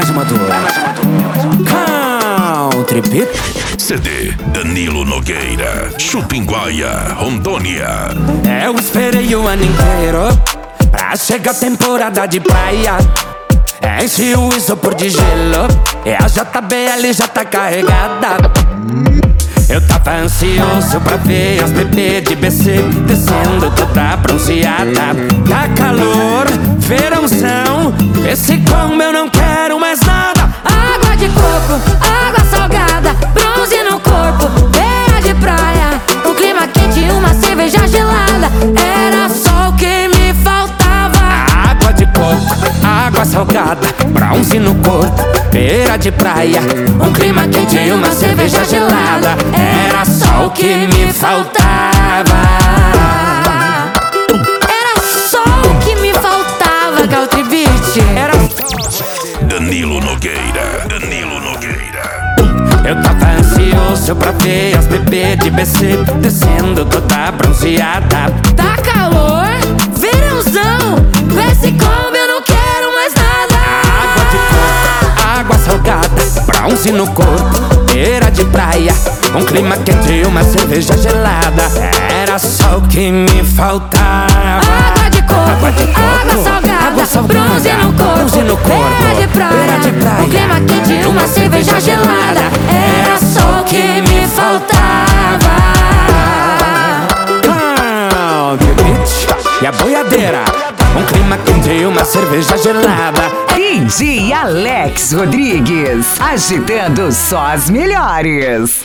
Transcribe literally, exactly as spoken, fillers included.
mais uma dor. Country Beat. C D Danilo Nogueira, Chupinguaia, Rondônia. Eu esperei o ano inteiro pra chegar a temporada de praia. Enche o isopor de gelo e a J B L já tá carregada. Eu tava ansioso pra ver as bebês de B C descendo toda bronzeada. Tá calor, verãozão, esse combo eu não quero mais nada. Água de coco, água salgada, bronze no corpo, beira de praia. Um clima quente e uma cerveja gelada, era só o que me faltava. Água de coco, água salgada, bronze no corpo, beira de praia. Um clima quente e uma cerveja gelada, era só o que me faltava. Era só o que me faltava, Country Beat. Era Danilo Nogueira, Danilo Nogueira. Eu tava ansioso pra ver as bebês de B C descendo toda bronzeada. Tá calor, verãozão, com esse combo eu não quero mais nada. Água de coco, água salgada, bronze no corpo, beira de praia. Um clima quente e uma cerveja gelada, era só o que me faltava. Água de coco, água, de coco, água salgada, água salgada, bronze no corpo, bronze no corpo, beira de praia, beira de praia. um clima quente e uma cerveja gelada, era só o que me faltava. Country Beat e a boiadeira, um clima quente e uma cerveja gelada. D J Alex Rodrigues, agitando só as melhores.